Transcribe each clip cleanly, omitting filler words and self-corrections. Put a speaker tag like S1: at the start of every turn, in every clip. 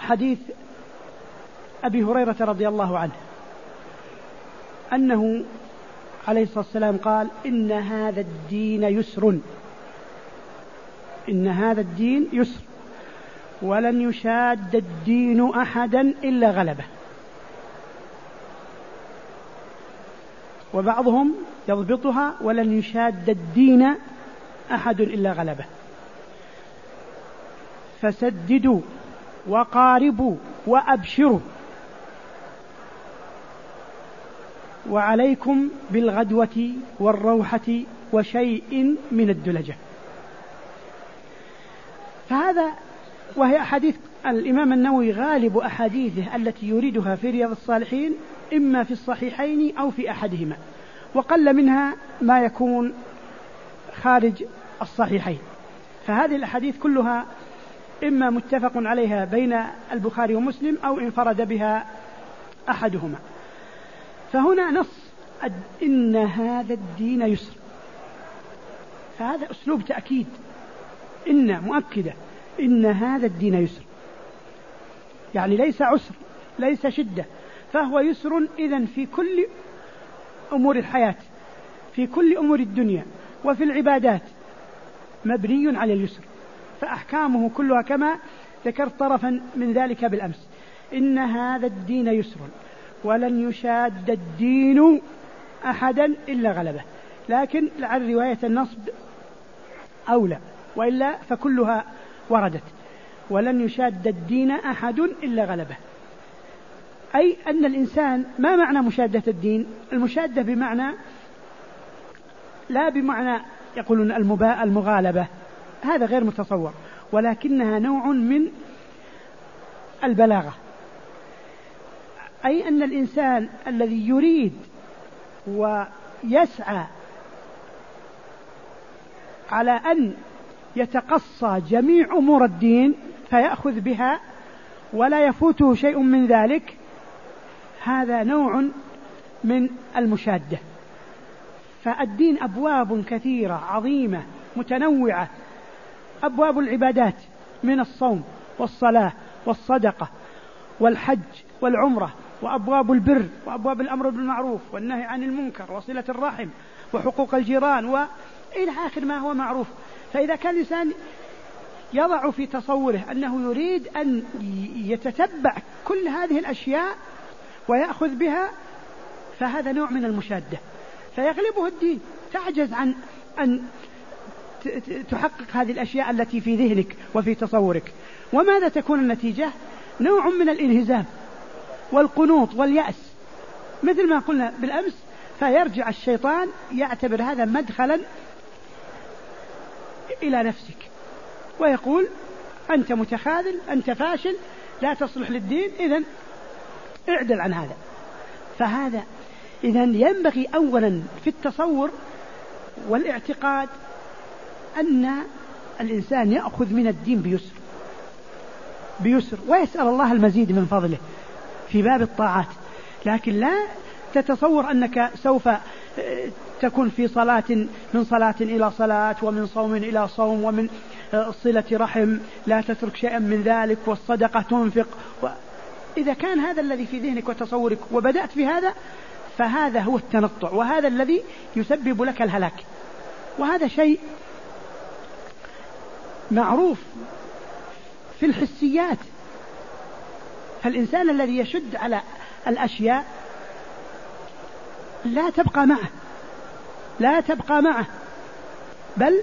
S1: حديث أبي هريرة رضي الله عنه أنه عليه الصلاة والسلام قال: إن هذا الدين يسر، إن هذا الدين يسر، ولن يشاد الدين أحدا إلا غلبه. وبعضهم يضبطها: ولن يشاد الدين أحد إلا غلبه. فسددوا وقاربوا وأبشروا، وعليكم بالغدوة والروحة وشيء من الدلجة. فهذا وهي أحاديث الإمام النووي غالب أحاديثه التي يريدها في رياض الصالحين إما في الصحيحين أو في أحدهما، وقل منها ما يكون خارج الصحيحين. فهذه الأحاديث كلها إما متفق عليها بين البخاري ومسلم أو انفرد بها أحدهما. فهنا نص إن هذا الدين يسر، فهذا أسلوب تأكيد، إن مؤكدة إن هذا الدين يسر، يعني ليس عسر، ليس شدة، فهو يسر إذن في كل أمور الحياة، في كل أمور الدنيا وفي العبادات مبني على اليسر. فأحكامه كلها كما ذكرت طرفا من ذلك بالأمس: إن هذا الدين يسر ولن يشاد الدين أحدا إلا غلبه. لكن لعل رواية النصب أولى، وإلا فكلها وردت: ولن يشاد الدين أحد إلا غلبه. أي أن الإنسان، ما معنى مشادة الدين؟ المشادة بمعنى، لا بمعنى يقولون المغالبة، هذا غير متصور، ولكنها نوع من البلاغة. أي أن الإنسان الذي يريد ويسعى على أن يتقصى جميع أمور الدين فيأخذ بها ولا يفوته شيء من ذلك، هذا نوع من المشادة. فالدين أبواب كثيرة عظيمة متنوعة، أبواب العبادات من الصوم والصلاة والصدقة والحج والعمرة، وأبواب البر، وأبواب الأمر بالمعروف والنهي عن المنكر، وصلة الرحم، وحقوق الجيران، وإلى آخر ما هو معروف. فإذا كان الإنسان يضع في تصوره أنه يريد أن يتتبع كل هذه الأشياء ويأخذ بها، فهذا نوع من المشادة، فيغلبه الدين، تعجز عن أن تحقق هذه الأشياء التي في ذهنك وفي تصورك. وماذا تكون النتيجة؟ نوع من الانهزام والقنوط واليأس، مثل ما قلنا بالأمس. فيرجع الشيطان يعتبر هذا مدخلا إلى نفسك، ويقول: أنت متخاذل، أنت فاشل، لا تصلح للدين، إذن اعدل عن هذا. فهذا إذن ينبغي أولا في التصور والاعتقاد أن الإنسان يأخذ من الدين بيسر، ويسأل الله المزيد من فضله في باب الطاعات. لكن لا تتصور أنك سوف تكون في صلاة، من صلاة إلى صلاة، ومن صوم إلى صوم، ومن صلة رحم لا تترك شيئا من ذلك، والصدقة تنفق. إذا كان هذا الذي في ذهنك وتصورك وبدأت في هذا، فهذا هو التنطع، وهذا الذي يسبب لك الهلاك. وهذا شيء معروف في الحسيات. فالإنسان الذي يشد على الأشياء لا تبقى معه، بل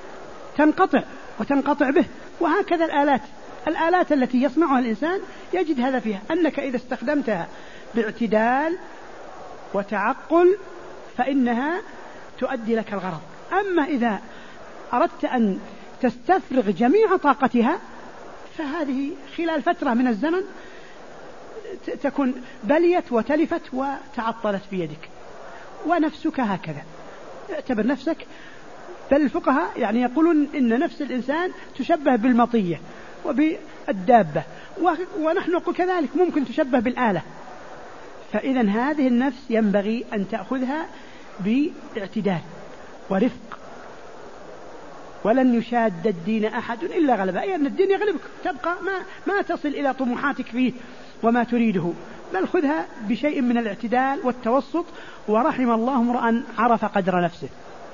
S1: تنقطع به. وهكذا الآلات التي يصنعها الإنسان يجد هذا فيها، أنك إذا استخدمتها باعتدال وتعقل فإنها تؤدي لك الغرض. أما إذا أردت أن تستفرغ جميع طاقتها، فهذه خلال فترة من الزمن تكون بليت وتلفت وتعطلت بيدك. ونفسك هكذا، اعتبر نفسك. بل الفقهاء يعني يقولون إن نفس الإنسان تشبه بالمطية وبالدابة، ونحن نقول كذلك ممكن تشبه بالآلة. فإذا هذه النفس ينبغي أن تأخذها باعتدال ورفق، ولن يشاد الدين أحد إلا غلبه، أي أن الدين يغلبك، تبقى ما تصل إلى طموحاتك فيه وما تريده، بل خذها بشيء من الاعتدال والتوسط. ورحم الله امرأ عرف قدر نفسه.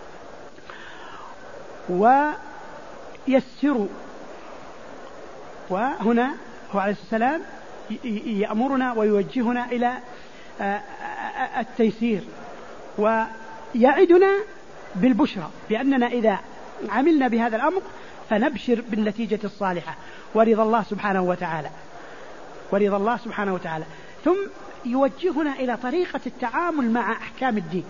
S1: ويسر، وهنا هو عليه السلام يأمرنا ويوجهنا إلى التيسير، ويعدنا بالبشرى بأننا إذا عملنا بهذا الأمر فنبشر بالنتيجة الصالحة ورضا الله سبحانه وتعالى. ثم يوجهنا إلى طريقة التعامل مع أحكام الدين.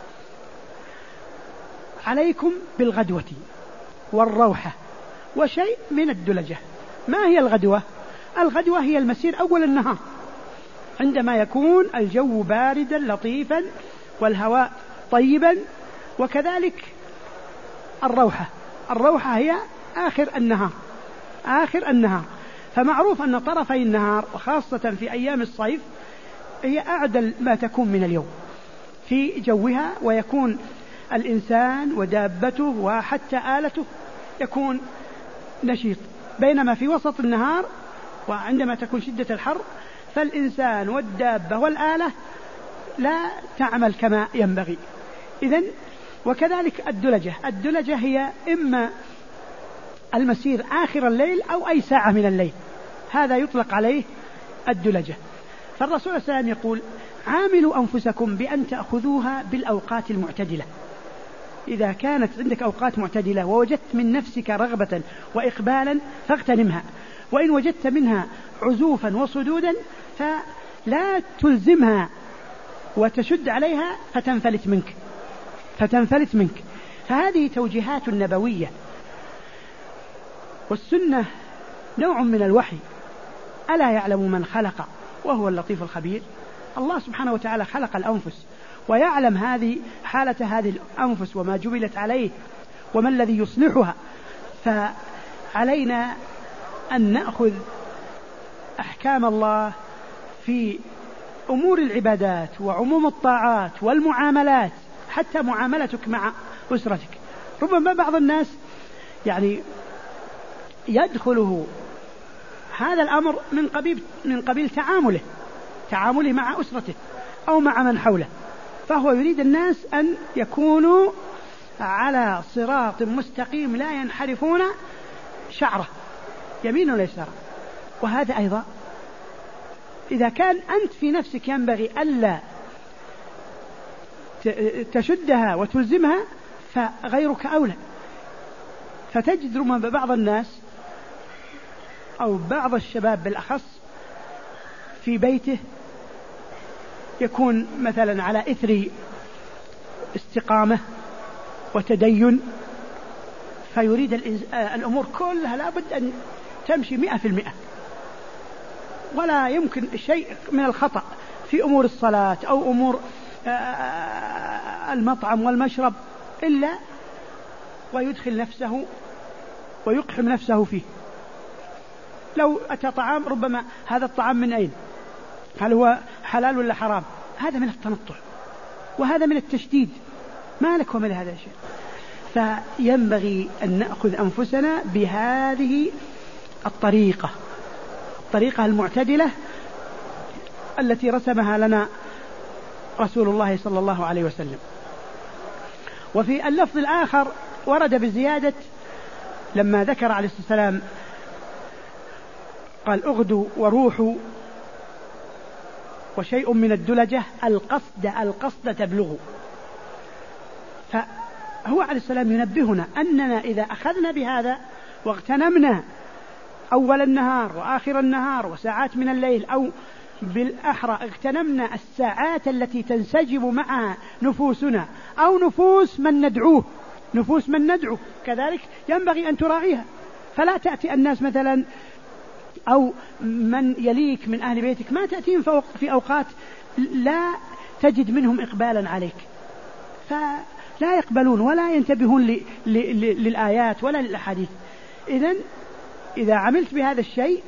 S1: عليكم بالغدوة والروحة وشيء من الدلجة. ما هي الغدوة؟ الغدوة هي المسير أول النهار عندما يكون الجو باردا لطيفا والهواء طيبا، وكذلك الروحة هي آخر النهار. فمعروف أن طرفي النهار وخاصة في أيام الصيف هي أعدل ما تكون من اليوم في جوها، ويكون الإنسان ودابته وحتى آلته يكون نشيط، بينما في وسط النهار وعندما تكون شدة الحر فالإنسان والدابة والآلة لا تعمل كما ينبغي. إذن وكذلك الدلجة هي إما المسير آخر الليل أو أي ساعة من الليل، هذا يطلق عليه الدلجة. فالرسول صلى الله عليه وسلم يقول: عاملوا أنفسكم بأن تأخذوها بالأوقات المعتدلة. إذا كانت عندك أوقات معتدلة ووجدت من نفسك رغبة وإقبالا فاغتنمها، وإن وجدت منها عزوفا وصدودا فلا تلزمها وتشد عليها فتنفلت منك. فهذه توجيهات نبوية، والسنة نوع من الوحي. ألا يعلم من خلق وهو اللطيف الخبير؟ الله سبحانه وتعالى خلق الأنفس ويعلم حالة هذه الأنفس وما جبلت عليه وما الذي يصلحها. فعلينا أن نأخذ أحكام الله في أمور العبادات وعموم الطاعات والمعاملات، حتى معاملتك مع أسرتك. ربما بعض الناس يدخله هذا الأمر من قبيل تعامله مع أسرته أو مع من حوله، فهو يريد الناس أن يكونوا على صراط مستقيم لا ينحرفون شعره يمين ولا يسار. وهذا أيضا إذا كان أنت في نفسك ينبغي ألا تشدها وتلزمها فغيرك أولى. فتجد ربما بعض الناس أو بعض الشباب بالأخص في بيته يكون مثلا على إثر استقامة وتدين، فيريد الأمور كلها لابد أن تمشي 100%، ولا يمكن شيء من الخطأ في أمور الصلاة أو أمور المطعم والمشرب إلا ويدخل نفسه ويقحم نفسه فيه. لو أتى طعام ربما هذا الطعام من أين؟ هل هو حلال ولا حرام؟ هذا من التنطع وهذا من التشديد، ما لك ومن هذا الشيء. فينبغي أن نأخذ أنفسنا بهذه الطريقة المعتدلة التي رسمها لنا رسول الله صلى الله عليه وسلم. وفي اللفظ الآخر ورد بزيادة لما ذكر عليه الصلاة والسلام قال: اغدوا وروحوا وشيء من الدلجة القصد تبلغوا. فهو عليه السلام ينبهنا أننا إذا أخذنا بهذا واغتنمنا أول النهار وآخر النهار وساعات من الليل، أو بالأحرى اغتنمنا الساعات التي تنسجم مع نفوسنا أو نفوس من ندعو كذلك ينبغي أن تراعيها. فلا تأتي الناس مثلا أو من يليك من أهل بيتك ما تأتيهم في أوقات لا تجد منهم إقبالا عليك، فلا يقبلون ولا ينتبهون للآيات ولا للأحاديث. إذا عملت بهذا الشيء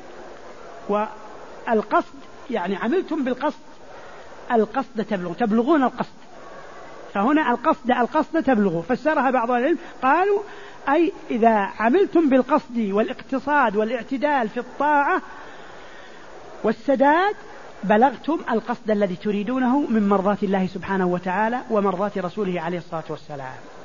S1: والقصد عملتم بالقصد، القصد تبلغون القصد، فهنا القصد تبلغ. فسرها بعض العلم قالوا أي إذا عملتم بالقصد والاقتصاد والاعتدال في الطاعة والسداد بلغتم القصد الذي تريدونه من مرضاة الله سبحانه وتعالى ومرضاة رسوله عليه الصلاة والسلام.